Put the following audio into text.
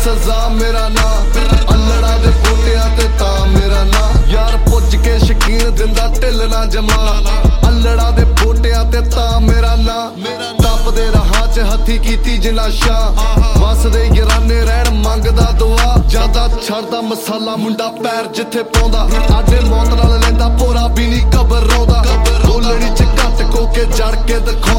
सजा मेरा ना अल्लड़ा दे बूटियां ते तां मेरा ना यार पुज के शकीन दिंदा ढिल ना जमा अल्लड़ा दे बूटियां ते तां मेरा ना टपदे राहां च हत्थी कीती जिन्ना शाह वसदे गिराने रहन मंगदा दुआ ज्यादा छड़दा मसाला मुंडा पैर जिथे पाउंदा आडे मौत नाल लैंदा भोरा भी नी कबर रौंदा बोलणी च घट कोके जड़ के दिखा